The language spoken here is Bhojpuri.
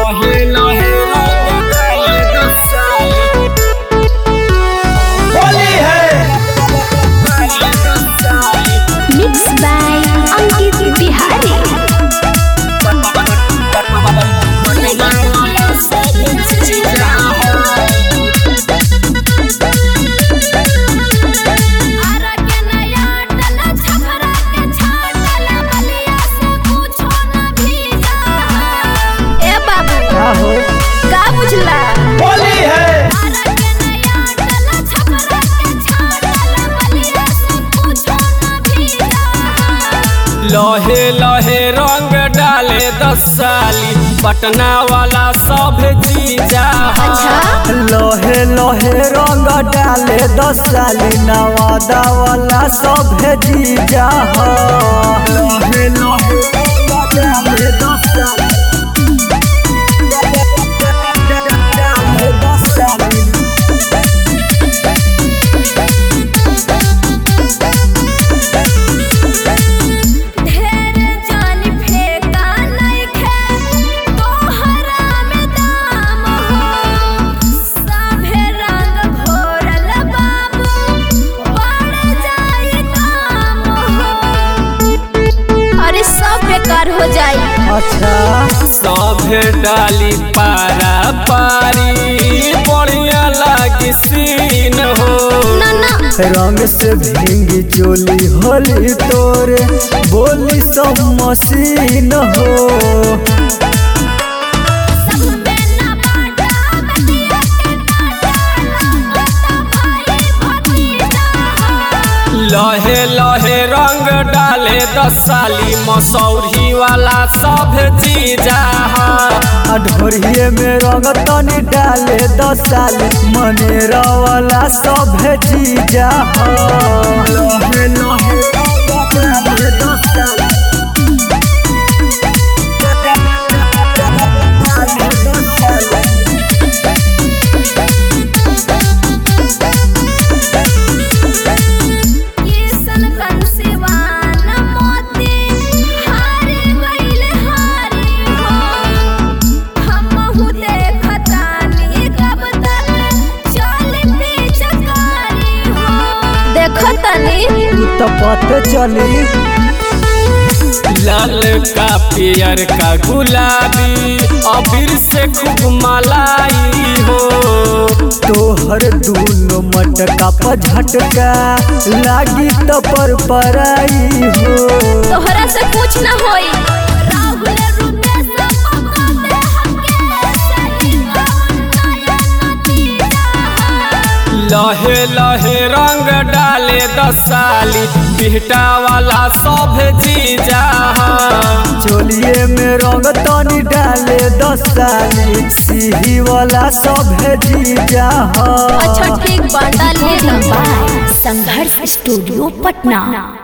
Mix by Ankit Bihari. ए बाबू का बुझला होली है लहे लहे रंग डाले 10 साली पटना वाला सब जीजा। लोहे लोहे रंग डाले 10 साली नवादा वाला सब जीजा। लोहे लोहे रंग डाले 10 साली हो जाई। अच्छा सभे डाली पारा पारी बढ़िया लागी सीन हो। ना ना रंग से भींगी चोली होली तोरे बोली सब मशीन हो। लहे लहे रंग डाले 10 साली मसौरी वाला सब जीजा। ढोरिये में रंग तनी डाले 10 साली मनेरा वाला सब जीजा। लोहे लोहे रंग डाले 10 साली तो पते चली। लाल का पियर का गुलाबी अबीर से खूब मलाई हो। तोहर दूनो मटका पर झटका लागी तो पर पराई हो। तोहरा से कुछ ना होई। लहे लहे रंग डाले 10 साली बिहटा वाला सब जीजा। चोलिए में रंग तनी डाले 10 साली सीही वाला सब जीजा। अच्छा ठीक बा डालिए। संघर्ष स्टूडियो पटना।